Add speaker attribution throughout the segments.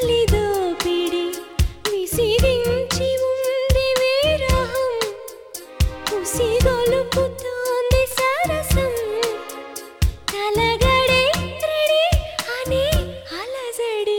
Speaker 1: చలిదోపిడి విసిరించి ఉంది విరహం ఉసిగొలుపుతోంది సరసం కలగడే రెడీ అనే అలజడి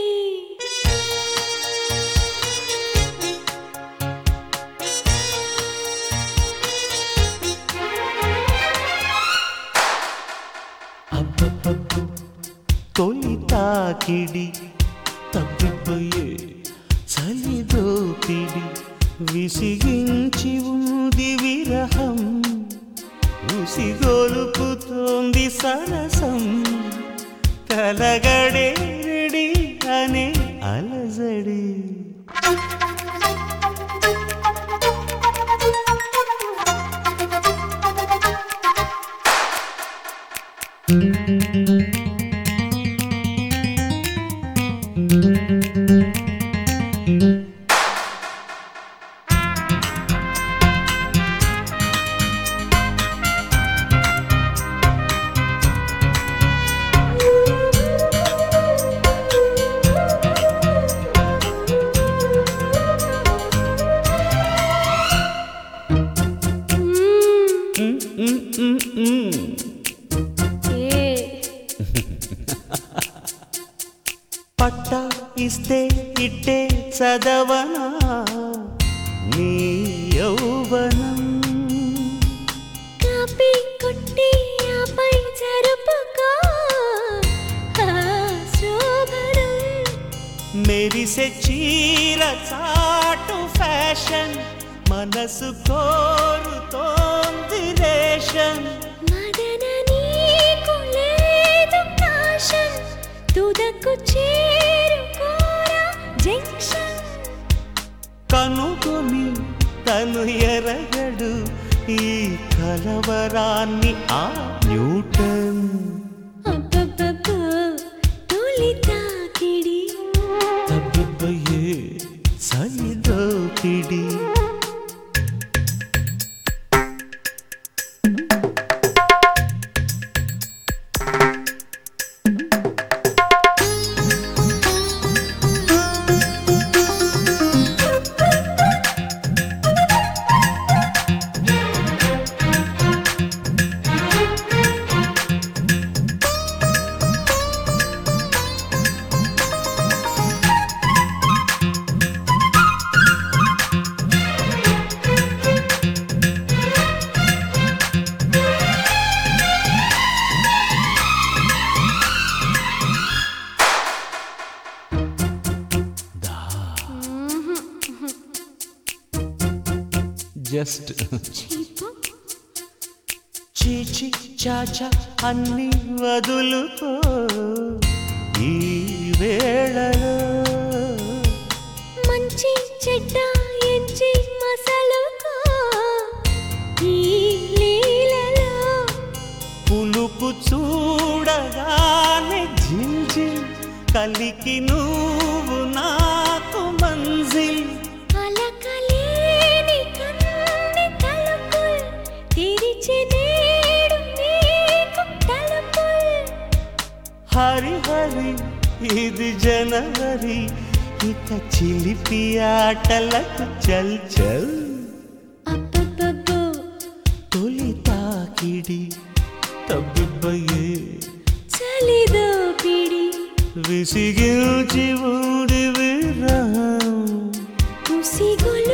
Speaker 2: అబ్బబ్బబ్బు తొలి తాకిడి తప్పిపోయే చలిదోపిడి విసిగించి ఉంది విరహం ఉసిగొలుపుతోంది సరసం కలగడే రెడీ అనే అలజడి పట్టా ఇస్తే ఇట్టే చదవనా నీ యౌవనం
Speaker 1: కాపీ కొట్టి ఆపై జరుపుకో శోభనం
Speaker 2: మెరిసే చీర చాటు ఫ్యాషన్ మనసు కోరుతోంది రేషన్
Speaker 1: మదన నీకు లేదు కాషన్ తుదకు చేరుకోరా జంక్షన్
Speaker 2: కనుగొని తను ఎరగడు ఈ కలవరాన్ని ఆ న్యూటన్
Speaker 1: అబ్బబ్బబ్బో తొలి తాకిడి
Speaker 2: తప్పిపోయే చలిదోపిడి జస్ట్ చీచి చాచా అన్ని వదులుకో ఈ వేళలో
Speaker 1: మంచి చెడ్డ ఎంచి మసలుకో ఈ లీలలో
Speaker 2: పులుపు చూడగానే జిల్జిల్ కలికి నువ్వు నాకు మంజిల్
Speaker 1: అలకలేని కన్ని తలుపుల్ తెరిచి నేడు నీకు తలుపుల్
Speaker 2: హరి హరి ఇది జనవరి ఇక చిలిపి ఆటలకు చల్ చల్
Speaker 1: అబ్బబ్బబ్బో
Speaker 2: తొలి తాకిడి తబ్బిబ్బయే
Speaker 1: చలిదోపిడి
Speaker 2: విసిగించి ఊడి విరహం
Speaker 1: ఉసిగొలు